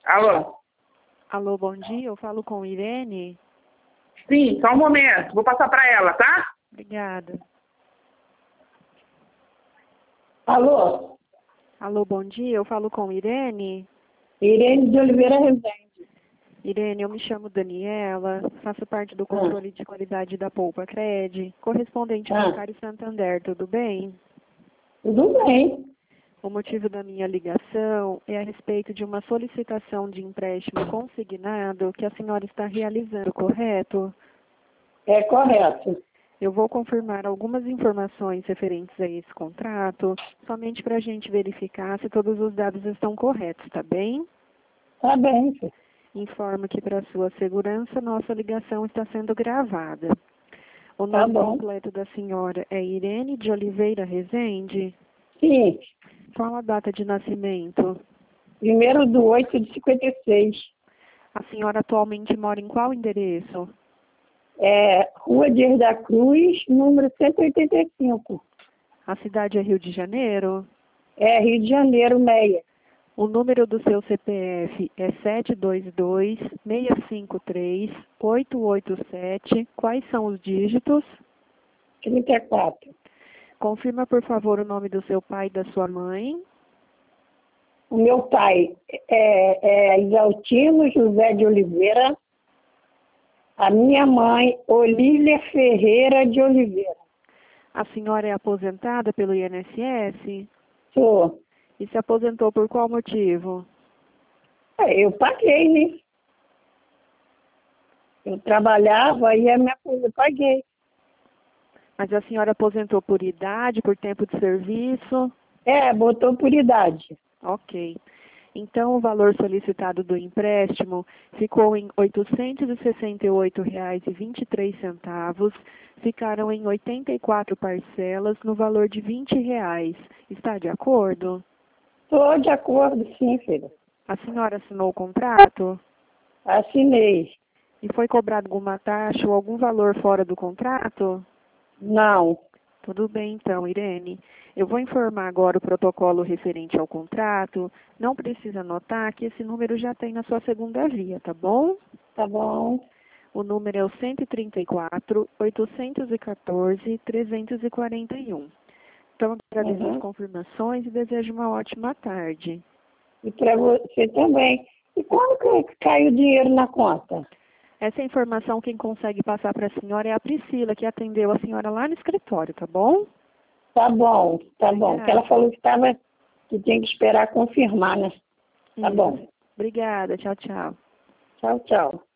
Alô? Alô, bom dia. Eu falo com Irene. Sim, só um momento. Vou passar para ela, tá? Obrigada. Alô? Alô, bom dia. Eu falo com Irene. Irene de Oliveira Rezende. Irene, eu me chamo Daniela, faço parte do controle de qualidade da Poupa Cred, correspondente bancário Santander, tudo bem? Tudo bem. O motivo da minha ligação é a respeito de uma solicitação de empréstimo consignado que a senhora está realizando, correto? É correto. Eu vou confirmar algumas informações referentes a esse contrato, somente para a gente verificar se todos os dados estão corretos, tá bem? Tá bem, filho. Informo que, para sua segurança, nossa ligação está sendo gravada. O Tá nome bom. completo da senhora é Irene de Oliveira Rezende? Sim. Qual a data de nascimento? 1º de 8 de 56. A senhora atualmente mora em qual endereço? Rua Dias da Cruz, número 185. A cidade é Rio de Janeiro? Rio de Janeiro, Meia. O número do seu CPF é 722-653-887. Quais são os dígitos? 34. Confirma, por favor, o nome do seu pai e da sua mãe. O meu pai é Isaltino José de Oliveira. A minha mãe, Olívia Ferreira de Oliveira. A senhora é aposentada pelo INSS? Sou. E se aposentou por qual motivo? Eu paguei, né? Eu trabalhava e a minha coisa eu paguei. Mas a senhora aposentou por idade, por tempo de serviço? Botou por idade. Ok. Então, o valor solicitado do empréstimo ficou em R$ 868,23. Ficaram em 84 parcelas no valor de R$ 20. Está de acordo? Estou de acordo, sim, filha. A senhora assinou o contrato? Assinei. E foi cobrado alguma taxa ou algum valor fora do contrato? Não. Tudo bem, então, Irene. Eu vou informar agora o protocolo referente ao contrato. Não precisa anotar que esse número já tem na sua segunda via, tá bom? Tá bom. O número é o 134-814-341. Então, agradeço as confirmações e desejo uma ótima tarde. E para você também. E quando que cai o dinheiro na conta? Essa informação quem consegue passar para a senhora é a Priscila, que atendeu a senhora lá no escritório, tá bom? Tá bom, tá bom. Obrigada. Porque ela falou que tem que esperar confirmar, né? Tá bom. Obrigada, tchau, tchau. Tchau, tchau.